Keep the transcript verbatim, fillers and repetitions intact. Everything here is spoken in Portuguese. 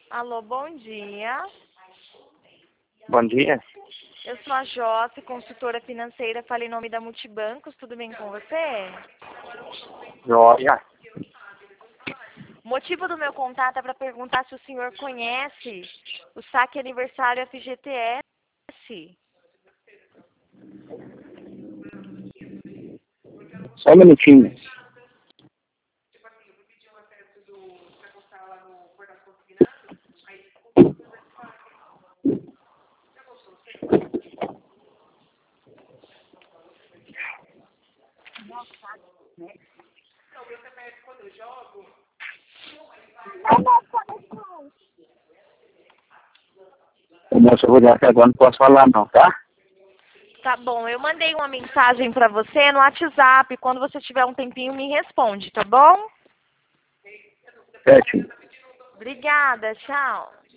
Alô, bom dia. Bom dia. Eu sou a Josi, consultora financeira, falo em nome da Multibancos, tudo bem com você? Joia. O motivo do meu contato é para perguntar se o senhor conhece o saque aniversário F G T S. Só um minutinho. Ô, moço, eu vou dizer que agora não posso falar não, tá? Tá bom, eu mandei uma mensagem para você no WhatsApp. Quando você tiver um tempinho, me responde, tá bom? Certinho. Obrigada, tchau.